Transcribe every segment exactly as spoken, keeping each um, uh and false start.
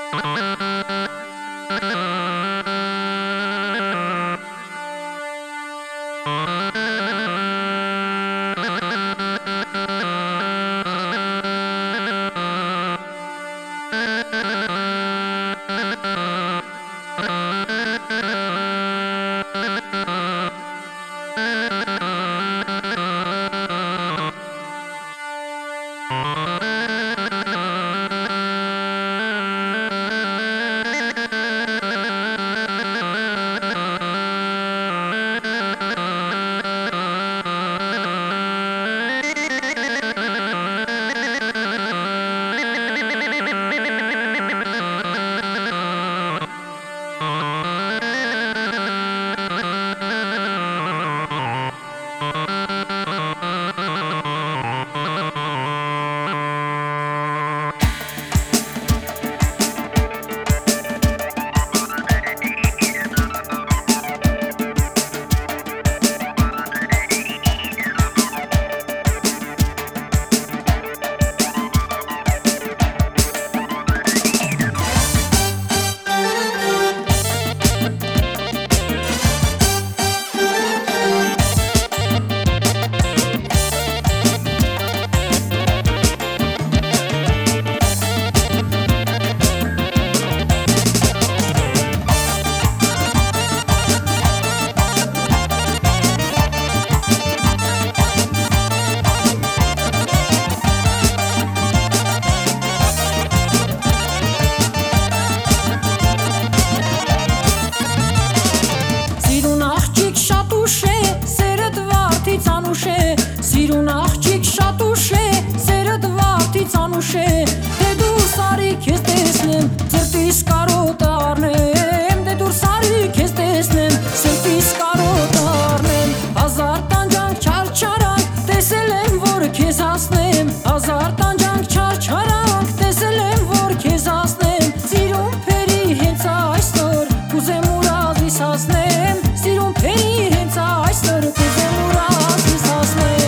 Սիրուն աղջիկ շատ ուշ է, սերդ վաղթից անուշ է, դե դու սարի քեզ տեսնեմ, ծրտիս կարոտ առնեմ, դե դու սարի քեզ տեսնեմ, սրտիս կարոտ առնեմ, հազար տանջանք չարչարանք, տեսել եմ, որ քեզ հասնեմ, հազար տանջանք չարչարանք, տեսել եմ, որ քեզ հասնեմ, սիրուն փերի հենց այսօր, կուզեմ ուրազիս հասնեմ, սիրուն փերի հենց այսօր, կուզեմ ուրազիս հասնեմ.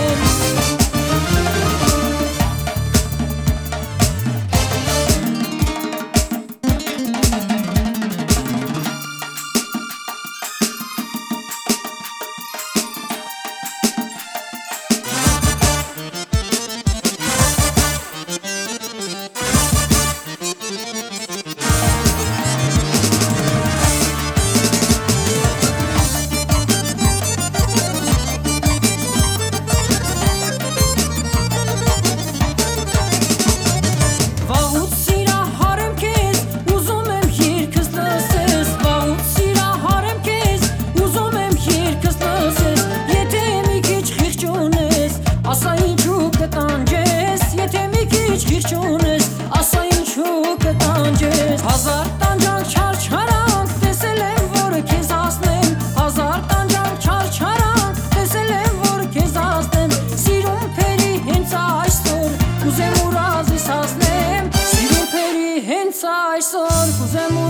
Հազար տանջանք չարչարանք, տեսել եմ, որ քեզ հասնեմ, հազար տանջանք չարչարանք, տեսել եմ, որ քեզ հասնեմ, սիրուն փերի հենց այսօր, կուզեմ ուրազիս հասնեմ, սիրուն փերի հենց այսօր, կուզեմ